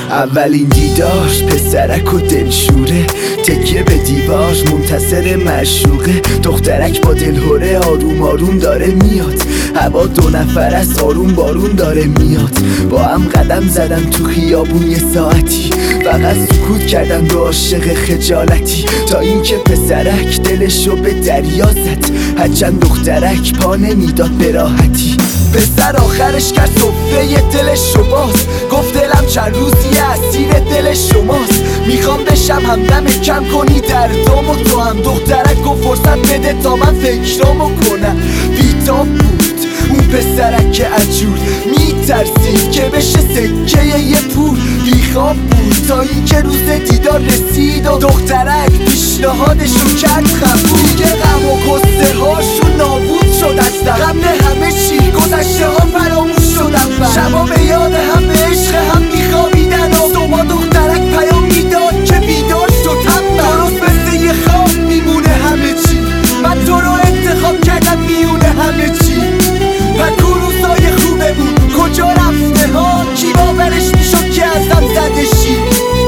اولین دیدار پسرک و دلشوره، تکیه به دیوار منتظر معشوقه. دخترک با دلهوره آروم آروم داره میاد، هوا دو نفر است آروم بارون داره میاد. با هم قدم زدن تو خیابون یه ساعتی، فقط سکوت کردن به عاشق خجالتی. تا اینکه پسرک دلشو به دریا زد، هرچند دخترک پا نمیداد به راحتی. پسر آخرش کرد صفحه دلشو باز، گفت دلم چند روزی اسیر دل شماست. میخوام بشم همدم کم کنی دردامو تو هم. دخترک گفت فرصت بده تا من فکرامو کنم. بیتاب بود اون پسرک عجول، میترسید که بشه سکه یه پول. بیخواب بود تا اینکه روز دیدار رسید و دخترک پیشنهادشو کرد قبول. دیگه غم و غصه هاشون نابود شد از دم، غم همه چی گذشته ها فراموش شدن. شبا به یاد هم به عشق هم میخوابیدن و صبح دخترک پیام میداد که بیدار شد هم. درست مثل یه خواب میمونه همه چی، من تو رو انتخاب کردم میونه همه چی. پکو روزای خوبه بود کجا رفته ها، کی باورش میشد که ازم زده شی.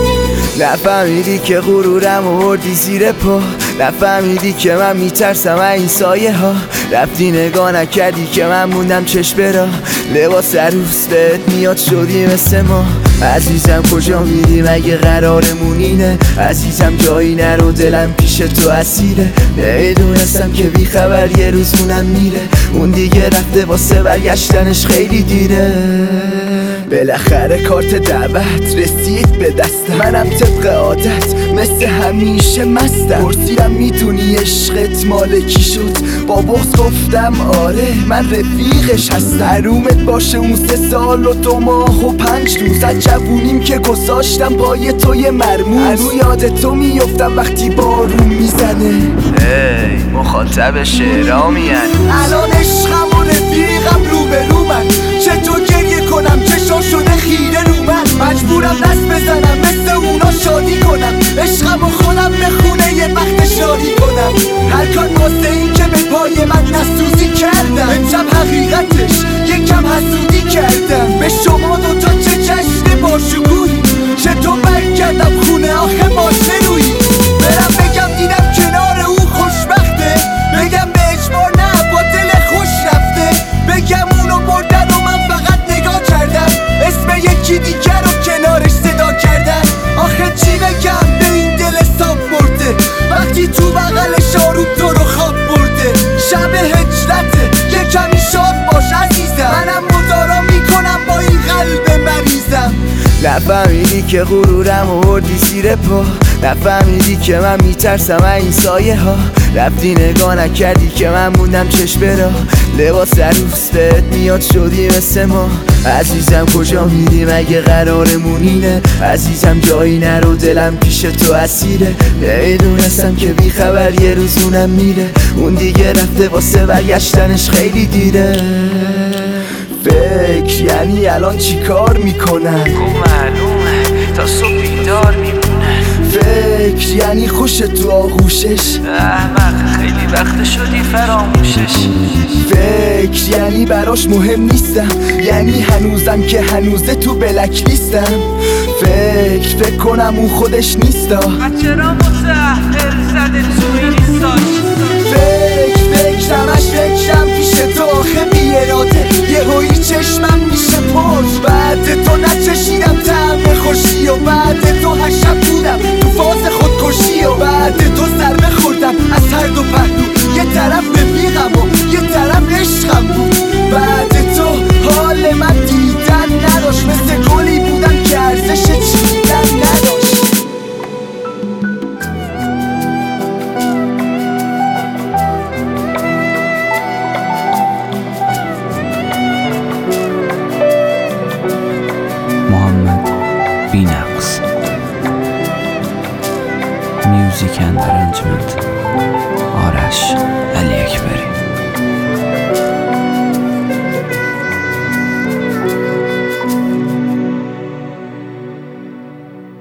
نفهمیدی که غرورم آوردی زیر پا، نفهمیدی که من میترسم این سایه ها. رفتی نگاه نکردی که من موندم چشم برا، لباس عروس بهت میاد شدی مثل ما. عزیزم کجا میری مگه قرارمون اینه، عزیزم جایی نرو دلم پیش تو اسیره. نمیدونستم که بی خبر یه روز اونم میره، اون دیگه رفته واسه برگشتنش خیلی دیره. بالاخره کارت دعوت رسید به دستم، منم طبق عادت مثل همیشه مستم. پرسیدم میدونی عشقت مال کی شد، با بغض گفتم آره من رفیقش هستم. حرومت باشه اون 3 سال و 2 ماه و 5 روز از جوونیم که گذاشتم پای تو یه مرموز. هنو یاد تو میفتم وقتی بارون میزنه. ای مخاطب شعرها میان، الان عشقم و رفیقم رو به رو من. چطور گریه کنم چشم شده خیره رو من، مجبورم دست بزنم مثل اونا شادی کنم. عشقم و خودم به خونه یه وقت شادی کنم. هر کار واسه این که به پای من نسوزی کردم، امشب حقیقتش یکم حسودی کردم. به شما دوتا چه جشن باشکوهی، چطور برگردم خونه آخه باشه رویی. برم بگم دیدم کنار او خوشبخته، بگم به اجبار نه با دل خوش رفته. بگم اونو بردن و من فقط نگاه کردم، اسم یکی دیگر رو کنارش صدا کردم. آخه چی بگم به این دل صاف مرده، وقتی تو بغلش آروم تو رو خواب برده. شب هجرته یه کمی شاد باش عزیزم، منم مدارا میکنم با این قلب مریضم. نفهمیدی که غرورم آوردی زیر پا، نفهمیدی که من میترسم این سایه ها. رفتی نگاه نکردی که من موندم چشم برا، لباس عروس بهت میاد شدی مثل ما. عزیزم کجا میری مگه قرارمون اینه، عزیزم جایی نرو دلم پیش تو اسیره. نمیدونستم که بی خبر یه روز اونم میره، اون دیگه رفته واسه برگشتنش خیلی دیره. فکر یعنی الان چی کار میکنن، خب معلومه تا صبح بیدار میمونن. فکر یعنی خوش تو آغوشش، احمق خیلی وقت شدی فراموشش. فکر یعنی براش مهم نیستم، یعنی هنوزم که هنوزه تو بلک لیستم. فکر کنم اون خودش نیستا، چرا متأهل زده تو این ایستاش. فکر همش فکرم پیش تو آخه بی اراده. یه هایی چشمم میشه پرس، بعد تو نچشیدم طعم خوشی و بعد تو هر شب بودم تو فاز خودکشی و بعد تو ضربه خوردم از هر دو پهلو. یه طرف رفیقم و یه طرف عشقم بود، بعد تو حال من دیدن نداشت. مثل گلی بودم که ارزش چیدن نداشت. محمد بی‌نقص. Music and arrangement